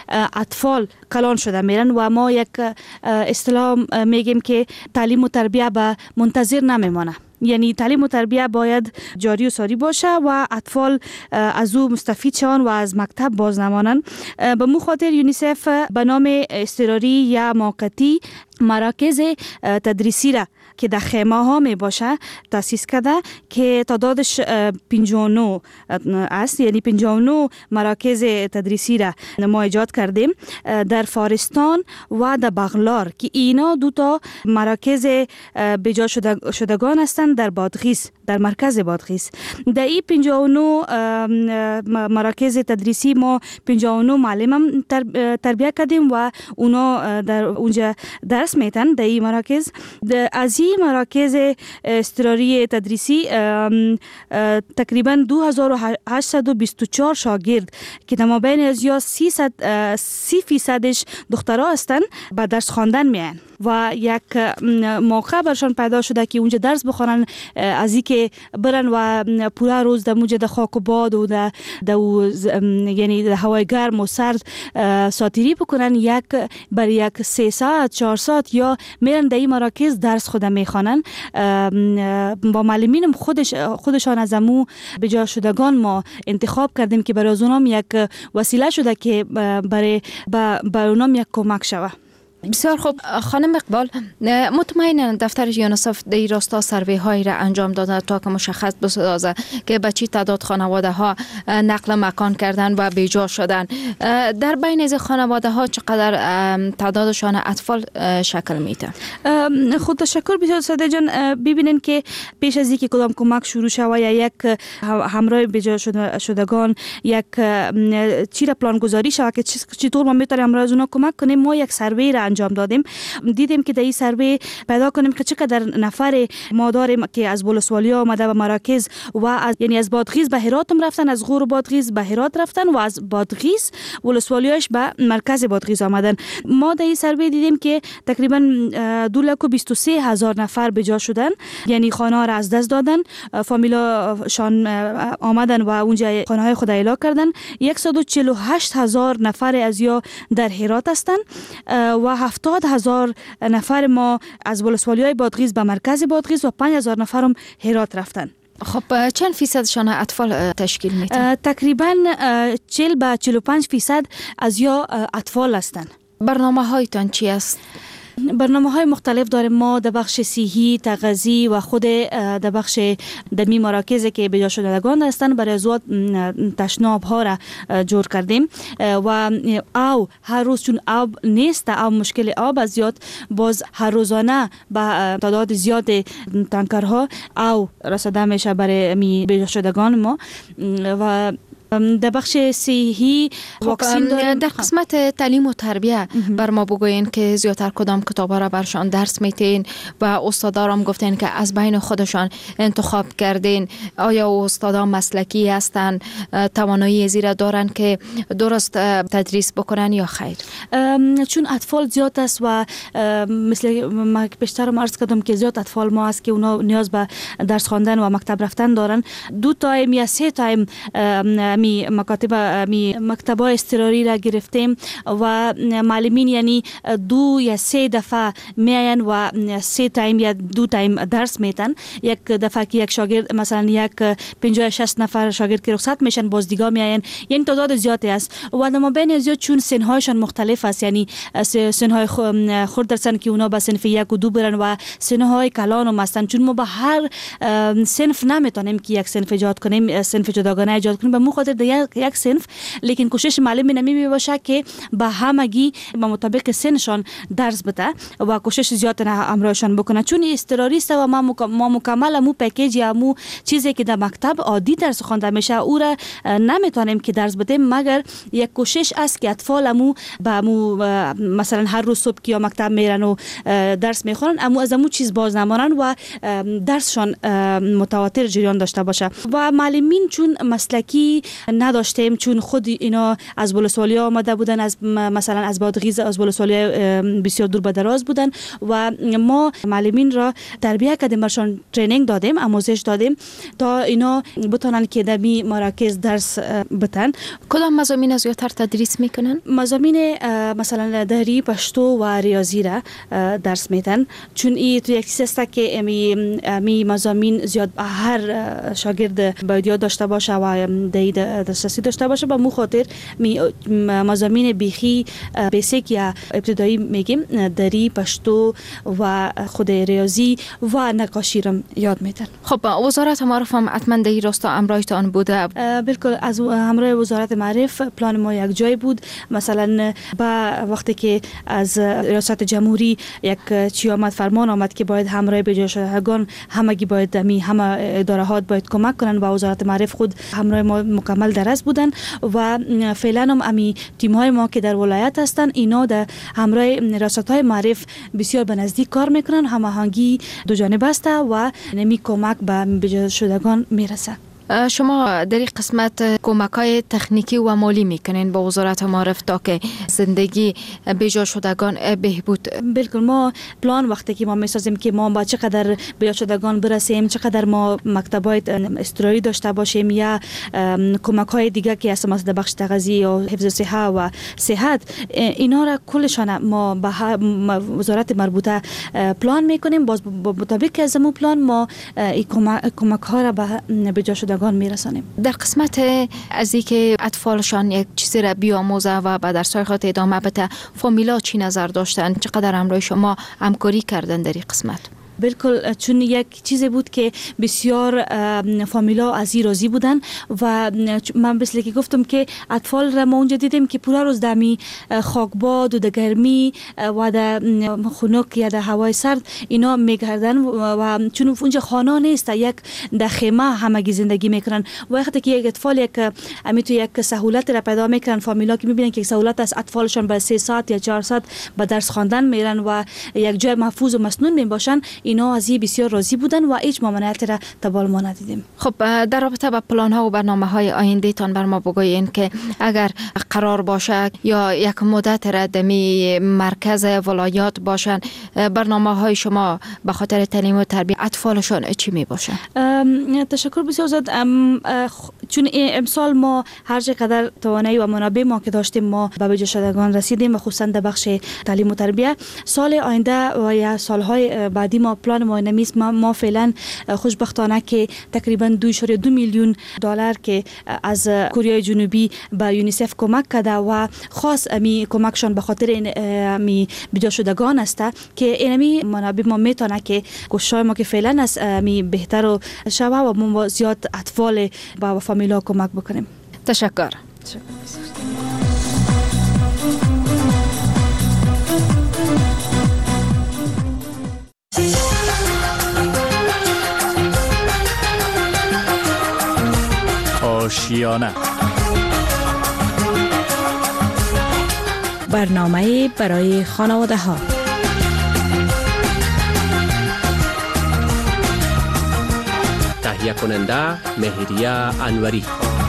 اطفال کلان شده میرن و ما یک اصطلاح میگیم که تعلیم و تربیه به منتظر نمیمانه. یعنی تعلیم و تربیه باید جاری و ساری باشه و اطفال از او مستفید شوند و از مکتب باز نمانند. به مو خاطر یونیسف به نام اضطراری یا موقتی مراکز تدریسی را که در خیمه ها می باشه تاسیس کرده که تعدادش 59 است. یعنی 59 مراکز تدریسی را ما ایجاد کردیم در فارستان و در بغلار که اینا دو تا مراکز بجا شدگان هستند در بادغیس، در مرکز بادغیس. در این 59 مراکز تدریسی ما 59 معلم تربیه کردیم و اونا در اونجا درس میتن. در این مراکز از این مراکز اضطراری تدریسی تقریبا 2824 شاگرد که در مابین از یا 30% دخترها هستند به درس خواندن میان و یک موقع برشان پیدا شده که اونجا درس بخونن، از این که برن و پورا روز در اونجا در خاک و باد و یعنی در هوای گرم و سرد ساتیری بکنن، برای یک 3 ساعت 4 ساعت یا میرن در این مراکز درس خود میخوانن. با معلمین خودشان از امو بجا شدگان ما انتخاب کردیم که برای اونام یک وسیله شده که برای اونام یک کمک شوه. بسیار خوب خانم اقبال، مطمئنا دفتر یونیسف در این راستا سروی هایی را انجام داده تا که مشخص بسازه که به چی تعداد خانواده ها نقل مکان کردن و بیجا شدن. در بین از خانواده ها چقدر تعدادشان اطفال شکل میده؟ خود تشکر بسیار ساده جان. ببینین که پیش از اینکه کدام کمک شروع شود یا یک همراه بیجا شدگان یک چی را پلان گذاری شود که چطور ما میتونیم همراه از اونا کمک کنیم، ما یک سروی را انجام دادیم. دیدیم که در این سروی پیدا کنیم که چقدر نفر ما داریم که از ولسوالی آمده به مراکز و یعنی از بادغیس به هرات رفتن، از غور بادغیس به هرات رفتن و از بادغیس ولسوالیاش به مرکز بادغیس آمدن. ما در این سروی دیدیم که تقریبا 223,000 نفر به جا شدن، یعنی خانه ها را از دست دادن، فامیلاشان آمدن و اونجا خانه های خود اعلا کردن. 148,000 نفر از یا در هرات هستند و 70,000 نفر ما از ولسوالیای بادغیس به مرکز بادغیس و 5,000 نفرم هرات رفتن. خب چند فیصدشان اطفال تشکیل میده؟ تقریبا 40 به 45% از یا اطفال هستند. برنامه هایتان چی است؟ برنامه های مختلف داریم. ما در بخش صحی، تغذیه و خود در بخش دمی مراکزی که بجا شدگان هستند برای زود تشناب ها را جور کردیم و آب هر روز چون آب نیست، آب مشکل آب از زیاد، باز هر روزانه با تعداد زیاد تانکرها آب رسیده میشه برای بجا شدگان ما. و در بخش صحی واکسین داریم. در قسمت تعلیم و تربیه بر ما بگوین که زیادتر کدام کتابا را برشان درس میتین و استادارم گفتین که از بین خودشان انتخاب کردین. آیا استادا مسلکی هستن، توانایی زیرا دارن که درست تدریس بکنن یا خیر؟ چون اطفال زیاد است و مثل ما پیشتر عرض کردم که زیاد اطفال ما است که اونا نیاز به درس خواندن و مکتب رفتن دارن. 2 تایم یا 3 تایم مکتبای اضطراری را گرفتیم و معلمین یعنی 2 یا 3 دفعه میاین و 3 تایم یا 2 تایم درس میتن. یک دفعه که یک شاگرد مثلا یک 50-60 نفر شاگرد که رخصت میشن باز دیگه میاین، یعنی تعداد زیادی است و ما بین زیاد چون سنهایشان مختلف است، یعنی سنهای خرد درسن که اونا به صنف 1 و 2 برن و سنهای کلان هم هستن. چون ما به هر صنف نمیتونیم که یک صنف ایجاد کنیم، صنف جداگانه ایجاد کنیم، به خاطر یک صنف، لیکن کوشش معلم نمی باشه که به همگی به مطابق سنشان درس بده و کوشش زیاد همراهشان بکنه. چون اضطراری است و ما مکمل مو پکیج یا مو چیزی که در مکتب عادی درس خوانده میشه او را نمیتونیم که درس بدیم، مگر یک کوشش است که اطفال مثلا هر روز صبح که مکتب میرن و درس میخونن اما از امو چیز باز نمانن و درسشان متواتر جریان داشته باشه. و معلمین چون مسلکی نداشتیم، چون خود اینا از ولسوالی آمده بودن، از مثلا از بادغیس، از ولسوالی بسیار دور به دراز بودن و ما معلمین را تربیت کردیم، برشان ترینینگ دادیم، آموزش دادیم تا اینا بتونن که در مراکز درس بتن. کدام مضامین زیاتر تدریس میکنن؟ مضامین مثلا دری، پشتو و ریاضی را درس میدن، چون این تو یک چیز است که می مضامین زیاد هر شاگرد باید یاد داشته باشه و دسترسی داشته باشه. به مو خاطر مضامین بیخی بیسیک یا ابتدایی میگیم دری، پشتو و خود ریاضی و نقاشی را یاد میدن. خب وزارت معارف هم حتما در این راستا همراهتان بوده؟ بالکل، از همراه وزارت معارف پلان ما یک جای بود. مثلا با وقتی که از ریاست جمهوری یک چی آمد، فرمان آمد که باید همراه بجا شدگان همگی باید همه ادارهات باید کمک کنن و وزارت معارف خود همراه ما مکمل درس بودن و فعلا هم امی تیم های ما که در ولایت هستن اینا در همراه ریاست های معارف بسیار به نزدیک کار میکنن، هماهنگی دو جانب است و نمی کمک به بجا شدگان میرسه. شما در این قسمت کمک‌های تکنیکی و مالی میکنین با وزارت معارف تا که زندگی بجا شدگان بهبود؟ بالکل، ما پلان وقتی که ما میسازیم که ما با چقدر بجا شدگان برسیم، چقدر ما مکتب‌های استراری داشته باشیم یا کمک‌های دیگه که از مثلا بخش تغذیه و حفظ صحه و صحت، اینا را کلشان ما با وزارت مربوطه پلان میکنیم. باز با مطابق از همون پلان ما این کمک‌ها را به بجا شدگان میرسانیم. در قسمت از اینکه اطفالشان یک چیزی را بیاموزه و به درس‌های خود ادامه بده، فامیلا چی نظر داشتن؟ چقدر همراه شما همکاری کردن در این قسمت؟ بالکل، چون یک چیزی بود که بسیار فامیلا از این راضی بودن و من مثل که گفتم که اطفال را ما اونجا دیدیم که پورا روز دمی خاکباد و در گرمی و در خنک یا در هوای سرد اینا میگردن و چون اونجا خانه نیست، یک در خیمه همگی زندگی میکنن. وقتی که یک اطفال یک سهولت را پیدا میکنن، فامیلا که میبینن که سهولت از اطفالشان به 3 ساعت یا 4 ساعت به درس خواندن میرن و یک جای محفوظ و مسنون میباشن، اینا از این بسیار راضی بودن و هیچ ممانعتی را تبال ما ندیدیم. خب در رابطه با پلان ها و برنامه های آینده تان بر ما بگویین که اگر قرار باشه یا یک مدت را دمی مرکز ولایات باشن، برنامه های شما به خاطر تعلیم و تربیت اطفالشان چی می باشه؟ تشکر بسیار زیاد. چون امسال ما هر چقدر توانایی و منابع ما که داشتیم ما به بجا شدگان رسیدیم و خصوصا در بخش تعلیم و تربیت. سال آینده و یا سالهای بعدی ما پلان ما نمیست. ما فعلا خوشبختانه که تقریبا 2.2 میلیون دلار که از کره جنوبی به یونیسف کمک کرده و خاص امی کمکشان به خاطر این بجا شدگان است که اینمی منابع ما میتونه که کوشش ما که فعلا است می بهتر و شوه و ما زیاد اطفال با فامیلا کمک بکنیم. تشکر. آشیانه، برنامه برای خانواده ها. تهیه کننده مهریه انوری.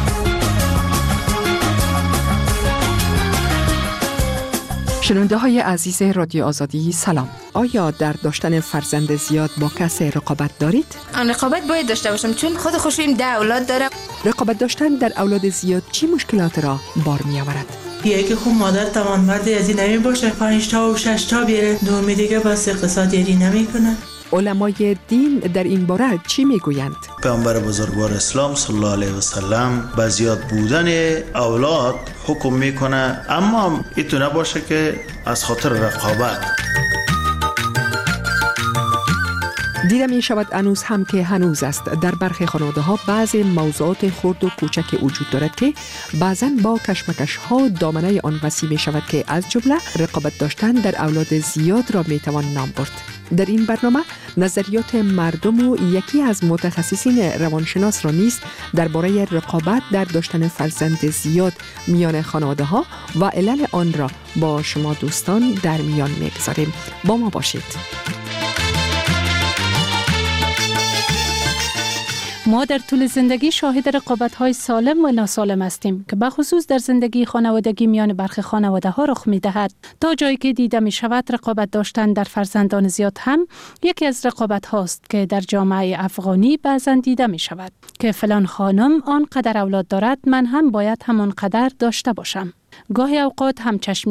شنونده های عزیز رادیو آزادی سلام. آیا در داشتن فرزند زیاد با کسی رقابت دارید؟ رقابت باید داشته باشم چون خود خوشیم 10 اولاد داره. رقابت داشتن در اولاد زیاد چی مشکلات را بار می آورد؟ یکی خوب مادر توانمندی از این نمی باشه 5 تا و 6 تا بیاره، دومی دیگه بس اقتصاد یاری نمی کنه. علمای دین در این باره چی میگویند؟ پیامبر بزرگوار اسلام صلی الله علیه و سلم به زیاد بودن اولاد حکم میکنه، اما ایتو نباشه که از خاطر رقابت. دیده می شود هنوز هم که هنوز است در برخی خانواده ها بعضی موضوعات خرد و کوچک وجود دارد که بعضا با کشمکش ها دامنه آن وسیع می شود که از جمله رقابت داشتن در اولاد زیاد را می توان نام برد. در این برنامه نظریات مردم و یکی از متخصصین روانشناس را نیز درباره رقابت در داشتن فرزند زیاد میان خانواده ها و علل آن را با شما دوستان در میان میگذاریم. با ما باشید. ما در طول زندگی شاهد رقابت‌های سالم و ناسالم هستیم که به خصوص در زندگی خانوادگی میان برخی خانواده‌ها رخ می‌دهد. تا جایی که دیده می‌شود رقابت داشتن در فرزندان زیاد هم یکی از رقابت‌هاست که در جامعه افغانی بعضاً دیده می‌شود که فلان خانم آنقدر اولاد دارد، من هم باید همان قدر داشته باشم. گاهی اوقات همچشمی